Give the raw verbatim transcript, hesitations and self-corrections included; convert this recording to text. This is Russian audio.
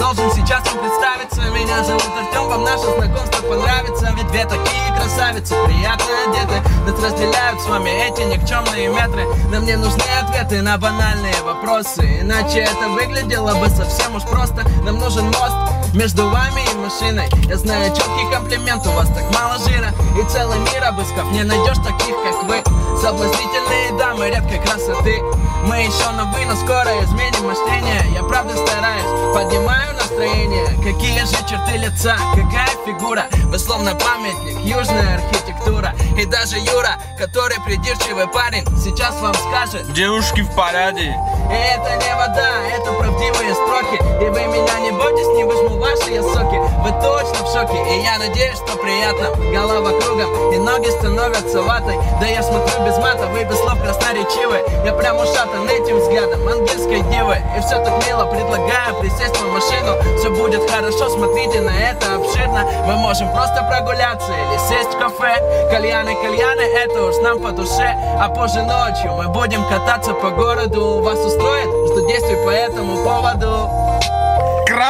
должен сейчас вам представиться. Меня зовут Артем, вам наше знакомство понравится. Ведь две такие красавицы, приятно одеты. Нас разделяют с вами эти никчемные метры. Нам не нужны ответы на банальные вопросы, иначе это выглядело бы совсем уж просто. Нам нужен мост между вами и машиной. Я знаю четкий комплимент, у вас так мало жира. И целый мир обыскав, не найдешь таких, как вы. Соблазнительные дамы редкой красоты. Мы еще на вы, но скоро изменим мышление. Я правда стараюсь, поднимаю настроение. Какие же черты лица, какая фигура. Вы словно памятник, южная архитектура. И даже Юра, который придирчивый парень, сейчас вам скажет: девушки в параде. И это не вода, это правдивые строки. И вы меня не бойтесь, не выжму ваши я соки. Вы точно в шоке, и я надеюсь, что приятно. Голова кругом, и ноги становятся ватой. Да я смотрю без мата, вы без слов красноречивы. Я прям ушатан этим взглядом ангельской девы. И все так мило, предлагаю присесть в мою машину. Все будет хорошо, смотрите на это обширно. Мы можем просто прогуляться или сесть в кафе. Кальяны, кальяны, это уж нам по душе. А позже ночью мы будем кататься по городу. Вас устроит? Жду действий по этому поводу.